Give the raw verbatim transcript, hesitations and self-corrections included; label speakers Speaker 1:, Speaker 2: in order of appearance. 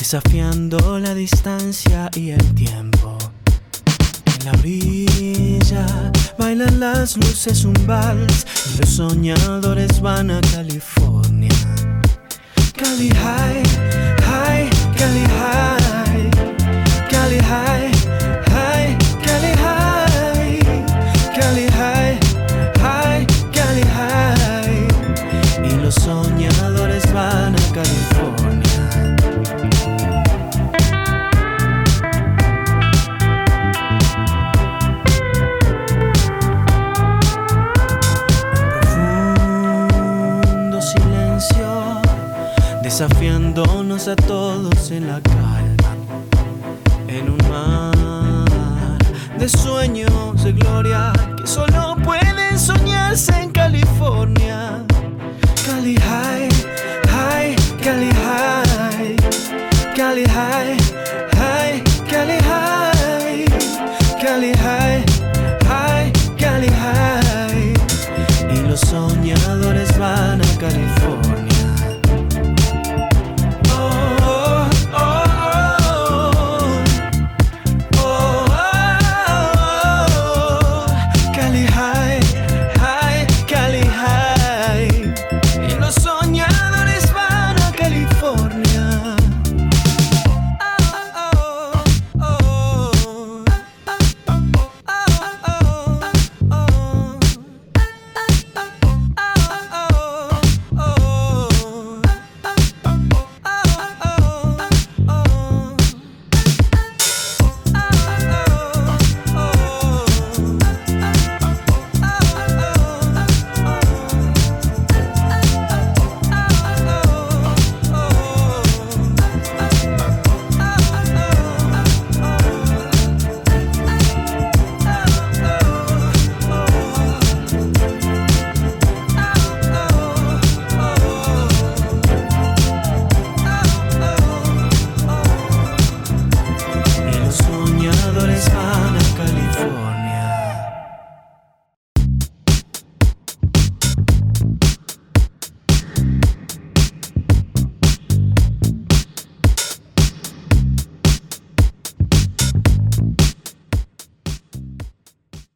Speaker 1: desafiando la distancia y el tiempo. En la orilla bailan las luces un vals y los soñadores van a California. Cali High, High, Cali High, Cali High, High, Cali High, Cali High, High, Cali High. Y los soñadores van a California. Desafiándonos a todos en la calma, en un mar de sueños de gloria que solo pueden soñarse en California. Cali High, High, Cali High, Cali High, High, Cali High, Cali High.